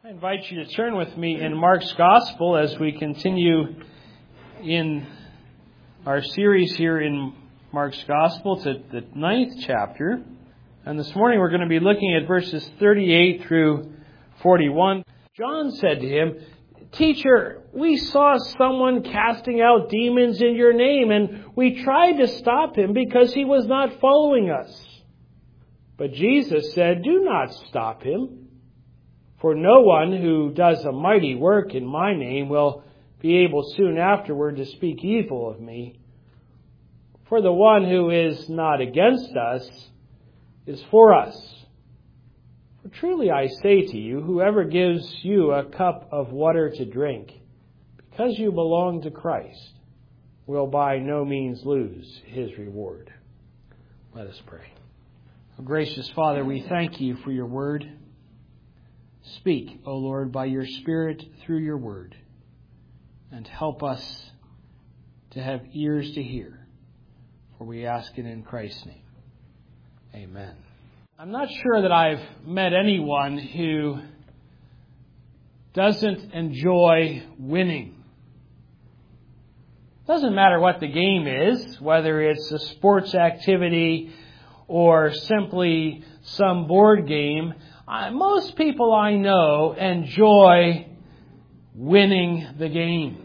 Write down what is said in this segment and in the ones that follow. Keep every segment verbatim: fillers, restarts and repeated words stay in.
I invite you to turn with me in Mark's Gospel as we continue in our series here in Mark's Gospel to the ninth chapter. And this morning we're going to be looking at verses thirty-eight through forty-one. John said to him, "Teacher, we saw someone casting out demons in your name, and we tried to stop him because he was not following us." But Jesus said, "Do not stop him. For no one who does a mighty work in my name will be able soon afterward to speak evil of me. For the one who is not against us is for us. For truly I say to you, whoever gives you a cup of water to drink, because you belong to Christ, will by no means lose his reward." Let us pray. Oh, gracious Father, we thank you for your word. Speak, O Lord, by your Spirit through your word, and help us to have ears to hear, for we ask it in Christ's name. Amen. I'm not sure that I've met anyone who doesn't enjoy winning. Doesn't matter what the game is, whether it's a sports activity or simply some board game. Most people I know enjoy winning the game.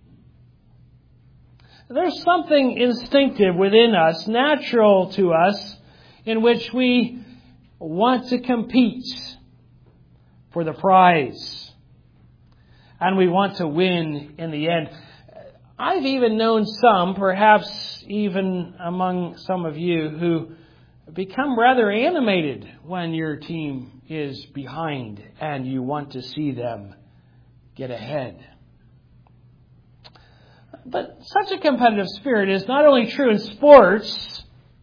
There's something instinctive within us, natural to us, in which we want to compete for the prize. And we want to win in the end. I've even known some, perhaps even among some of you, who become rather animated when your team is behind and you want to see them get ahead. But such a competitive spirit is not only true in sports,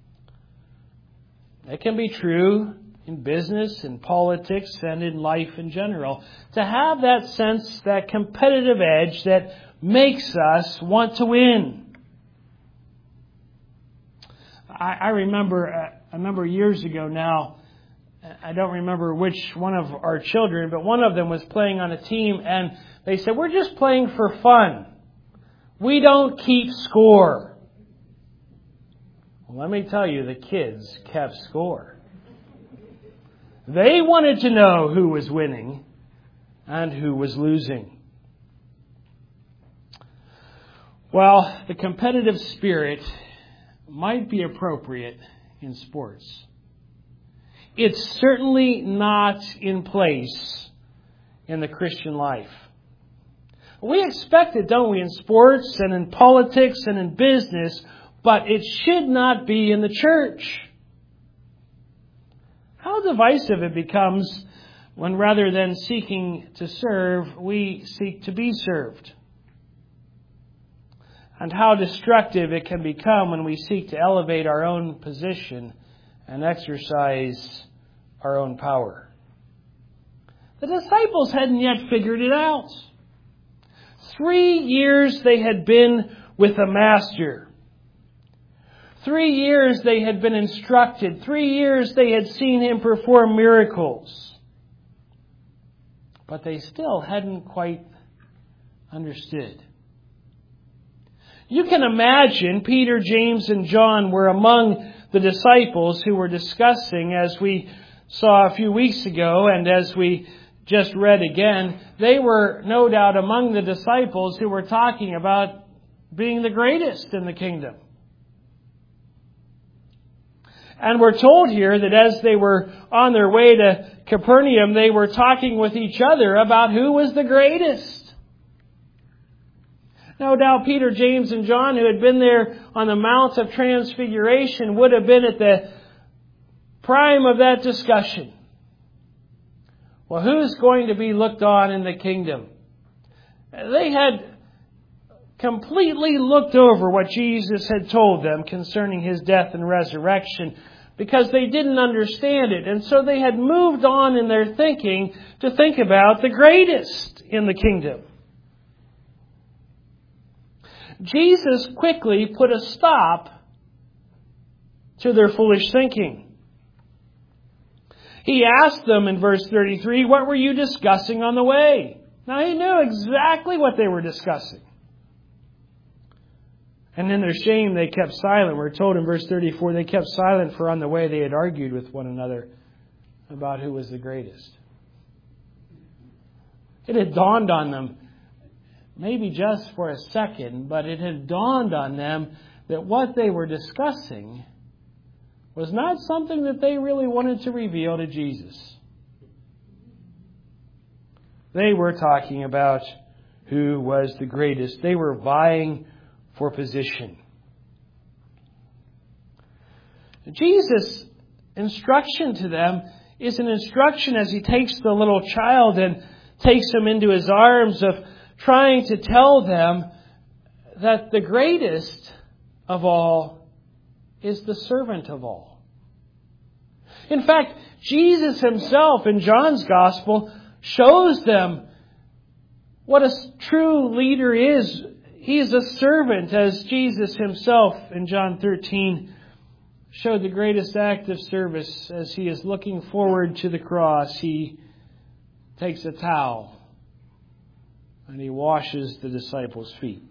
it can be true in business, in politics, and in life in general. To have that sense, that competitive edge that makes us want to win. I, I remember a, a number of years ago now, I don't remember which one of our children, but one of them was playing on a team, and they said, "We're just playing for fun. We don't keep score." Well, let me tell you, the kids kept score. They wanted to know who was winning and who was losing. Well, the competitive spirit might be appropriate in sports. It's certainly not in place in the Christian life. We expect it, don't we, in sports and in politics and in business, but it should not be in the church. How divisive it becomes when rather than seeking to serve, we seek to be served. And how destructive it can become when we seek to elevate our own position and exercise our own power. The disciples hadn't yet figured it out. Three years they had been with the Master. Three years they had been instructed. Three years they had seen him perform miracles. But they still hadn't quite understood. You can imagine Peter, James, and John were among the disciples who were discussing, as we saw a few weeks ago and as we just read again, they were no doubt among the disciples who were talking about being the greatest in the kingdom. And we're told here that as they were on their way to Capernaum, they were talking with each other about who was the greatest. No doubt Peter, James, and John, who had been there on the Mount of Transfiguration, would have been at the prime of that discussion. Well, who's going to be looked on in the kingdom? They had completely looked over what Jesus had told them concerning his death and resurrection because they didn't understand it. And so they had moved on in their thinking to think about the greatest in the kingdom. Jesus quickly put a stop to their foolish thinking. He asked them in verse thirty-three, what were you discussing on the way? Now he knew exactly what they were discussing. And in their shame they kept silent. We're told in verse thirty-four, they kept silent, for on the way they had argued with one another about who was the greatest. It had dawned on them, maybe just for a second, but it had dawned on them that what they were discussing was not something that they really wanted to reveal to Jesus. They were talking about who was the greatest. They were vying for position. Jesus' instruction to them is an instruction as He takes the little child and takes him into His arms, of trying to tell them that the greatest of all is the servant of all. In fact, Jesus Himself in John's Gospel shows them what a true leader is. He is a servant, as Jesus Himself in John thirteen showed the greatest act of service. As He is looking forward to the cross, He takes a towel and He washes the disciples' feet.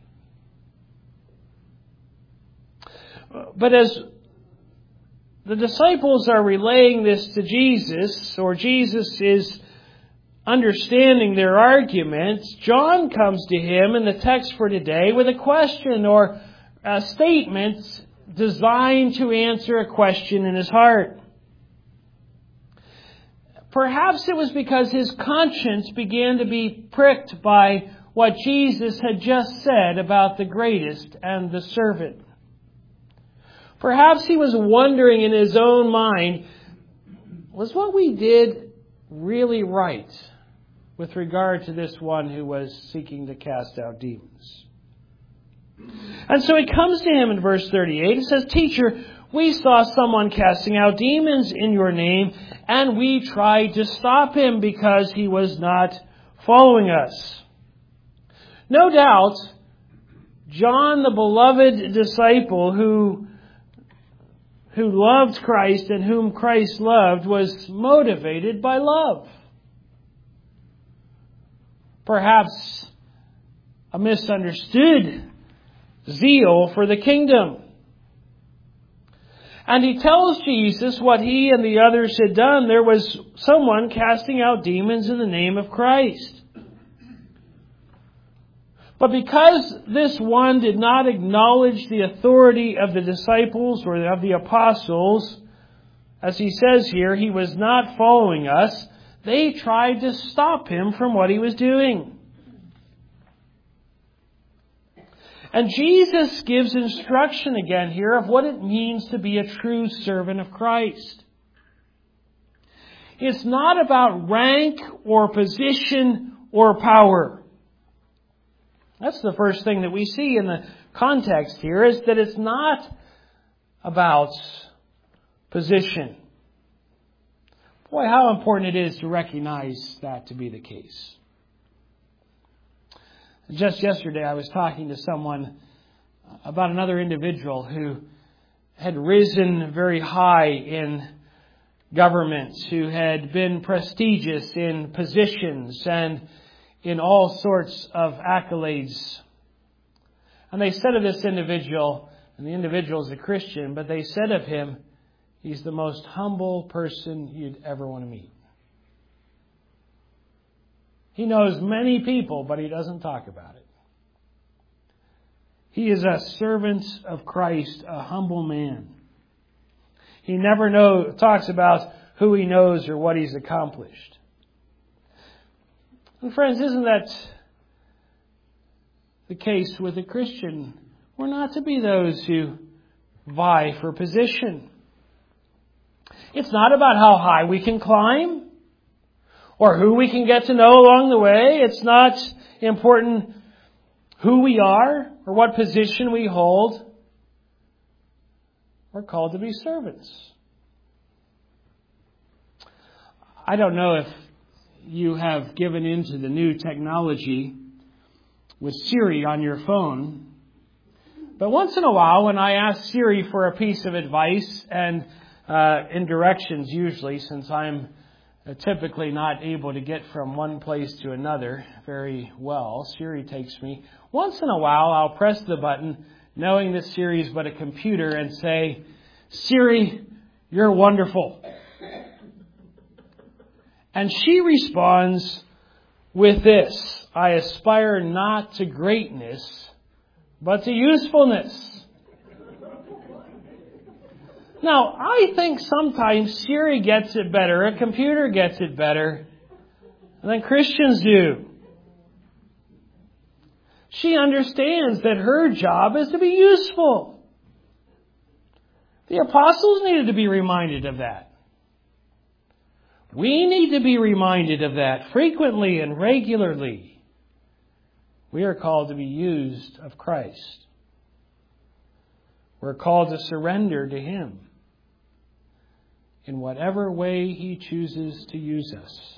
But as the disciples are relaying this to Jesus, or Jesus is understanding their arguments, John comes to him in the text for today with a question or a statement designed to answer a question in his heart. Perhaps it was because his conscience began to be pricked by what Jesus had just said about the greatest and the servant. Perhaps he was wondering in his own mind, was what we did really right with regard to this one who was seeking to cast out demons? And so he comes to him in verse thirty-eight. It says, "Teacher, we saw someone casting out demons in your name, and we tried to stop him because he was not following us." No doubt, John, the beloved disciple who, who loved Christ and whom Christ loved, was motivated by love. Perhaps a misunderstood zeal for the kingdom. And he tells Jesus what he and the others had done. There was someone casting out demons in the name of Christ. But because this one did not acknowledge the authority of the disciples or of the apostles, as he says here, he was not following us, they tried to stop him from what he was doing. And Jesus gives instruction again here of what it means to be a true servant of Christ. It's not about rank or position or power. That's the first thing that we see in the context here, is that it's not about position. Boy, how important it is to recognize that to be the case. Just yesterday, I was talking to someone about another individual who had risen very high in government, who had been prestigious in positions and in all sorts of accolades. And they said of this individual, and the individual is a Christian, but they said of him, he's the most humble person you'd ever want to meet. He knows many people, but he doesn't talk about it. He is a servant of Christ, a humble man. He never know, talks about who he knows or what he's accomplished. And friends, isn't that the case with a Christian? We're not to be those who vie for position. It's not about how high we can climb or who we can get to know along the way. It's not important who we are or what position we hold. We're called to be servants. I don't know if you have given into the new technology with Siri on your phone, but once in a while when I ask Siri for a piece of advice and uh, in directions usually, since I'm uh, typically not able to get from one place to another very well. Siri takes me. Once in a while, I'll press the button, knowing that Siri is but a computer, and say, "Siri, you're wonderful." And she responds with this: "I aspire not to greatness, but to usefulness." Now, I think sometimes Siri gets it better, a computer gets it better than Christians do. She understands that her job is to be useful. The apostles needed to be reminded of that. We need to be reminded of that frequently and regularly. We are called to be used of Christ. We're called to surrender to Him in whatever way He chooses to use us.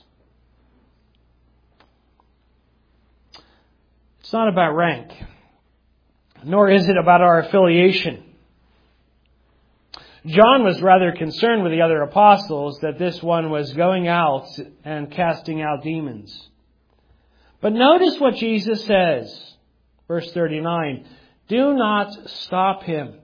It's not about rank, nor is it about our affiliation. John was rather concerned with the other apostles that this one was going out and casting out demons. But notice what Jesus says, verse thirty-nine, "Do not stop him.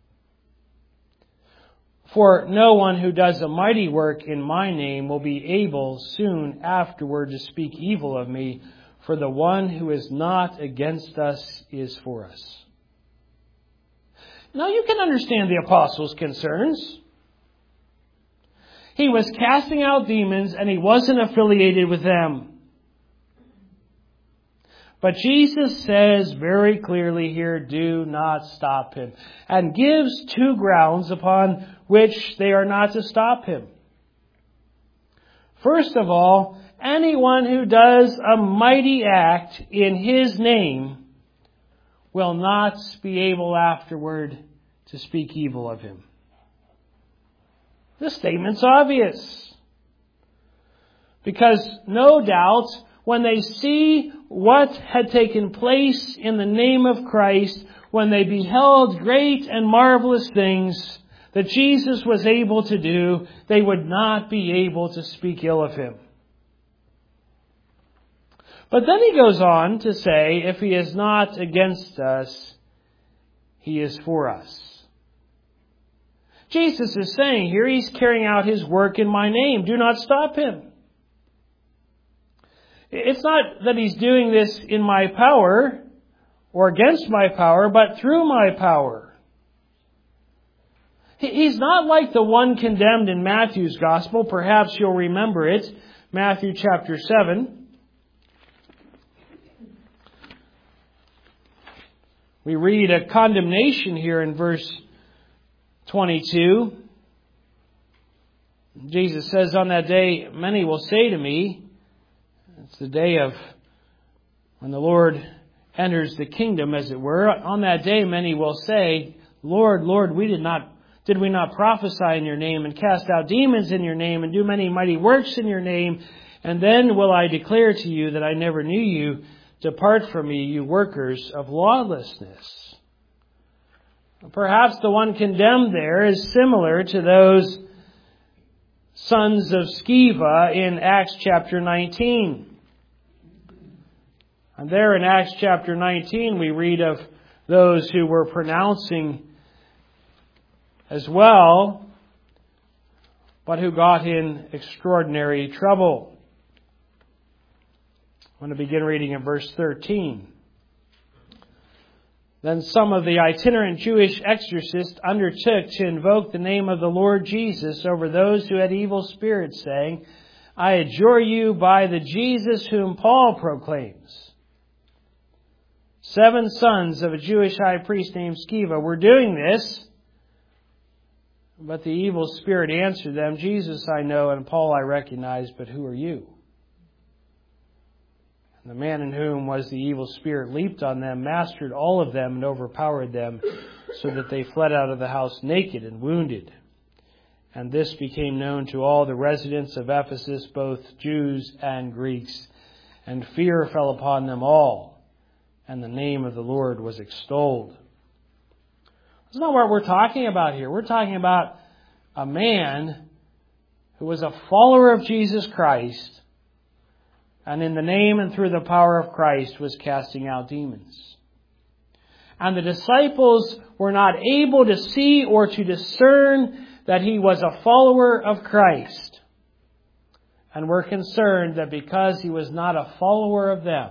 For no one who does a mighty work in my name will be able soon afterward to speak evil of me, for the one who is not against us is for us." Now you can understand the apostles' concerns. He was casting out demons and he wasn't affiliated with them. But Jesus says very clearly here, do not stop him, and gives two grounds upon which they are not to stop him. First of all, anyone who does a mighty act in His name will not be able afterward to speak evil of him. This statement's obvious. Because no doubt, when they see what had taken place in the name of Christ, when they beheld great and marvelous things that Jesus was able to do, they would not be able to speak ill of Him. But then he goes on to say, if He is not against us, He is for us. Jesus is saying here, He's carrying out His work in my name. Do not stop Him. It's not that He's doing this in my power or against my power, but through my power. He's not like the one condemned in Matthew's Gospel. Perhaps you'll remember it. Matthew chapter seven. We read a condemnation here in verse twenty-two. Jesus says, on that day, many will say to me, it's the day of when the Lord enters the kingdom, as it were. On that day, many will say, Lord, Lord, we did not, did we not prophesy in your name and cast out demons in your name and do many mighty works in your name? And then will I declare to you that I never knew you. Depart from me, you workers of lawlessness. Perhaps the one condemned there is similar to those sons of Sceva in Acts chapter nineteen. And there in Acts chapter nineteen we read of those who were pronouncing as well, but who got in extraordinary trouble. I want to begin reading in verse thirteen. Then some of the itinerant Jewish exorcists undertook to invoke the name of the Lord Jesus over those who had evil spirits, saying, I adjure you by the Jesus whom Paul proclaims. Seven sons of a Jewish high priest named Sceva were doing this, but the evil spirit answered them, Jesus I know and Paul I recognize, but who are you? And the man in whom was the evil spirit leaped on them, mastered all of them, and overpowered them, so that they fled out of the house naked and wounded. And this became known to all the residents of Ephesus, both Jews and Greeks, and fear fell upon them all, and the name of the Lord was extolled. That's not what we're talking about here. We're talking about a man who was a follower of Jesus Christ, and in the name and through the power of Christ was casting out demons. And the disciples were not able to see or to discern that he was a follower of Christ, and were concerned that because he was not a follower of them,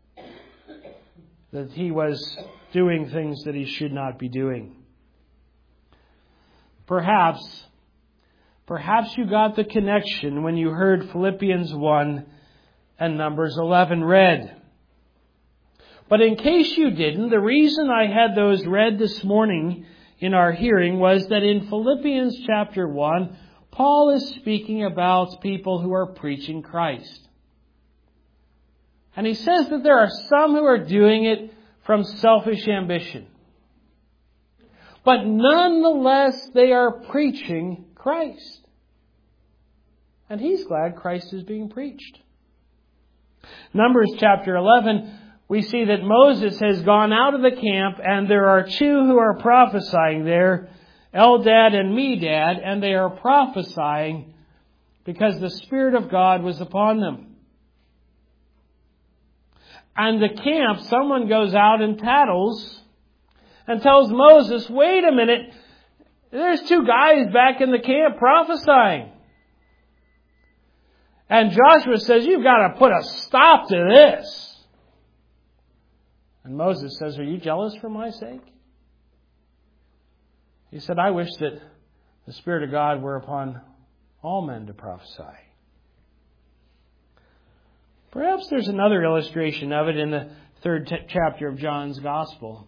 that he was doing things that he should not be doing. Perhaps, perhaps you got the connection when you heard Philippians one and Numbers eleven read. But in case you didn't, the reason I had those read this morning in our hearing was that in Philippians chapter one, Paul is speaking about people who are preaching Christ. And he says that there are some who are doing it from selfish ambition. But nonetheless, they are preaching Christ. And he's glad Christ is being preached. Numbers chapter eleven, we see that Moses has gone out of the camp, and there are two who are prophesying there, Eldad and Medad, and they are prophesying because the Spirit of God was upon them. And the camp, someone goes out and tattles and tells Moses, wait a minute, there's two guys back in the camp prophesying. And Joshua says, you've got to put a stop to this. And Moses says, are you jealous for my sake? He said, I wish that the Spirit of God were upon all men to prophesy. Perhaps there's another illustration of it in the third t- chapter of John's Gospel.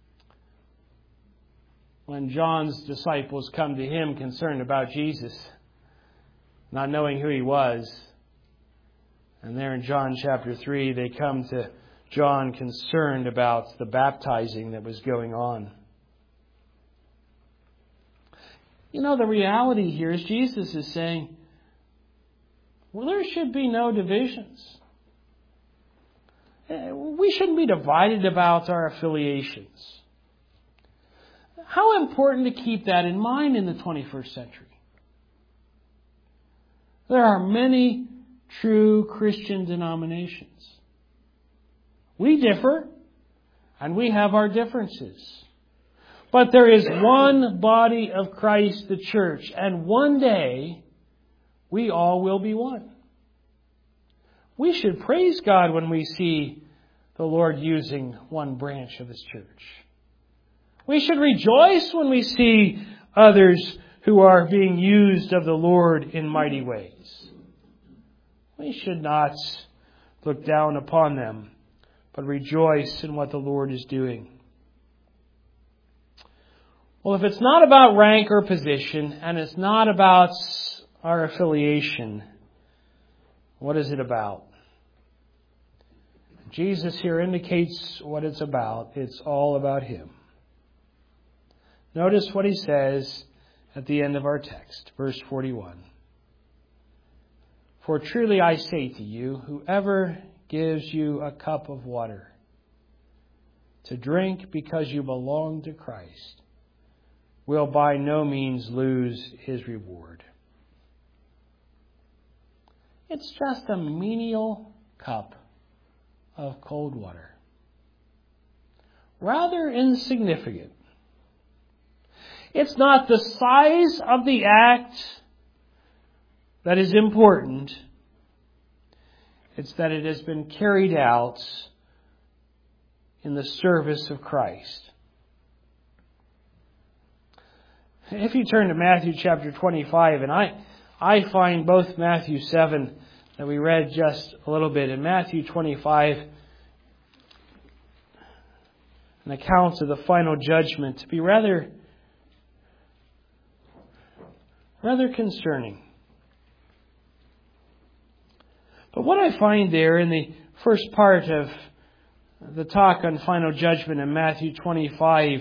When John's disciples come to him concerned about Jesus, not knowing who he was. And there in John chapter three, they come to John concerned about the baptizing that was going on. You know, the reality here is Jesus is saying, well, there should be no divisions. We shouldn't be divided about our affiliations. How important to keep that in mind in the twenty-first century. There are many true Christian denominations. We differ, and we have our differences. But there is one body of Christ, the church, and one day we all will be one. We should praise God when we see the Lord using one branch of His church. We should rejoice when we see others who are being used of the Lord in mighty ways. We should not look down upon them, but rejoice in what the Lord is doing. Well, if it's not about rank or position, and it's not about our affiliation, what is it about? Jesus here indicates what it's about. It's all about Him. Notice what He says at the end of our text, verse forty-one. For truly I say to you, whoever gives you a cup of water to drink because you belong to Christ will by no means lose his reward. It's just a menial cup of cold water. Rather insignificant. It's not the size of the act that is important. It's that it has been carried out in the service of Christ. If you turn to Matthew chapter twenty-five, and I, I find both Matthew seven that we read just a little bit, and Matthew twenty-five, an account of the final judgment, to be rather, rather concerning. But what I find there in the first part of the talk on final judgment in Matthew twenty-five,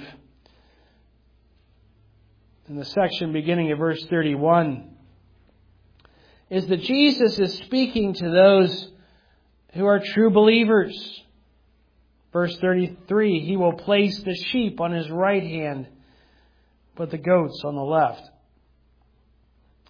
in the section beginning at verse thirty-one, is that Jesus is speaking to those who are true believers. Verse thirty-three, He will place the sheep on His right hand, but the goats on the left.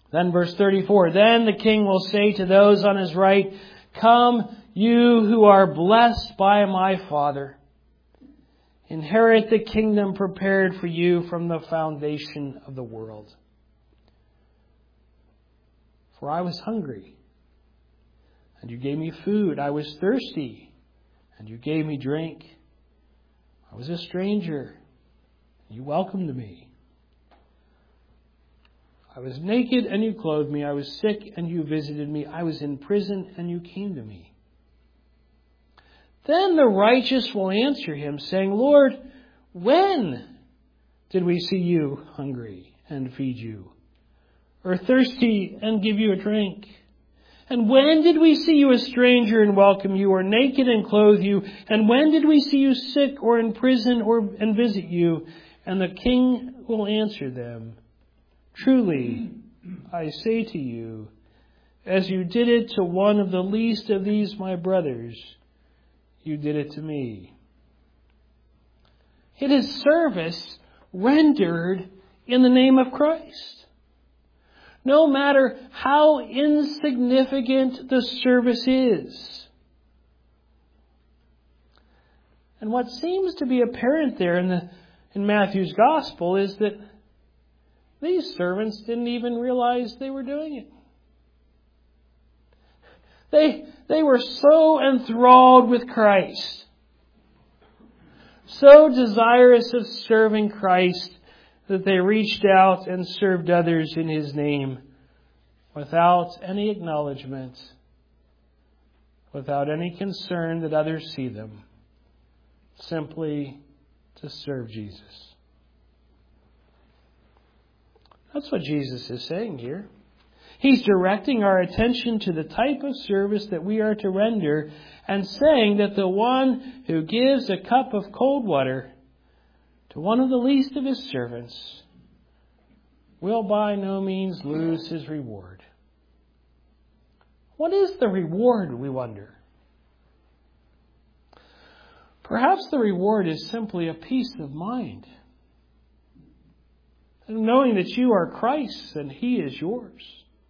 Then verse thirty-four, then the king will say to those on his right, come, you who are blessed by my Father. Inherit the kingdom prepared for you from the foundation of the world. For I was hungry, and you gave me food. I was thirsty, and you gave me drink. I was a stranger, and you welcomed me. I was naked, and you clothed me. I was sick, and you visited me. I was in prison, and you came to me. Then the righteous will answer him, saying, Lord, when did we see you hungry and feed you, or thirsty and give you a drink? And when did we see you a stranger and welcome you, or naked and clothe you? And when did we see you sick or in prison or and visit you? And the king will answer them, truly, I say to you, as you did it to one of the least of these my brothers, you did it to me. It is service rendered in the name of Christ. No matter how insignificant the service is. And what seems to be apparent there in the in Matthew's gospel is that these servants didn't even realize they were doing it. They, they were so enthralled with Christ, so desirous of serving Christ, that they reached out and served others in His name without any acknowledgement, without any concern that others see them, simply to serve Jesus. That's what Jesus is saying here. He's directing our attention to the type of service that we are to render and saying that the one who gives a cup of cold water to one of the least of his servants will by no means lose his reward. What is the reward, we wonder? Perhaps the reward is simply a peace of mind, knowing that you are Christ's and He is yours.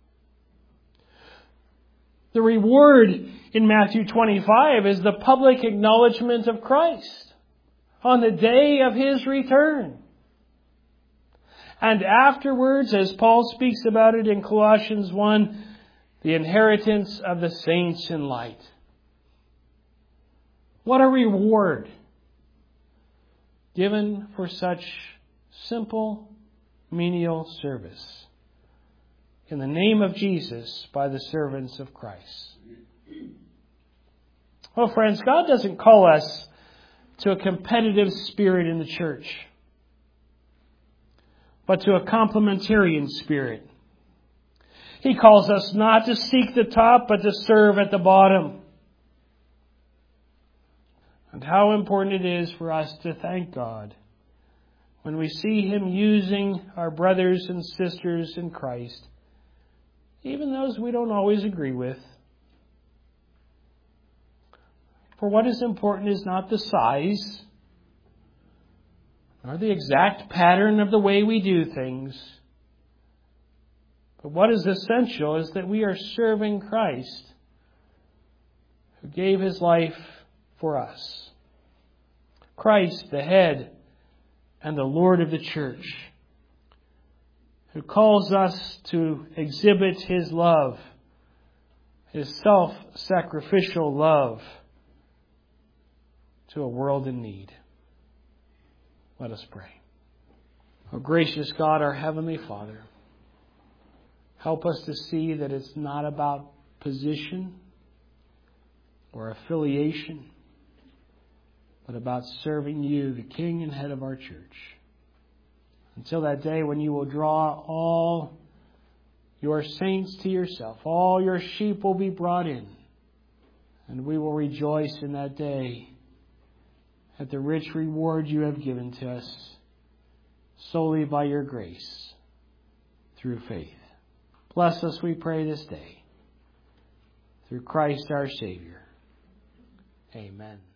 The reward in Matthew twenty-five is the public acknowledgement of Christ on the day of His return. And afterwards, as Paul speaks about it in Colossians one, the inheritance of the saints in light. What a reward given for such simple, menial service in the name of Jesus by the servants of Christ. Well, friends, God doesn't call us to a competitive spirit in the church, but to a complementarian spirit. He calls us not to seek the top, but to serve at the bottom. And how important it is for us to thank God when we see Him using our brothers and sisters in Christ, even those we don't always agree with. For what is important is not the size, nor the exact pattern of the way we do things. But what is essential is that we are serving Christ, who gave His life for us. Christ, the head and the Lord of the church, who calls us to exhibit His love, His self-sacrificial love, to a world in need. Let us pray. Oh, gracious God, our Heavenly Father, help us to see that it's not about position or affiliation, but about serving You, the King and head of our church. Until that day when You will draw all Your saints to Yourself, all Your sheep will be brought in, and we will rejoice in that day at the rich reward You have given to us solely by Your grace through faith. Bless us, we pray, this day through Christ our Savior. Amen.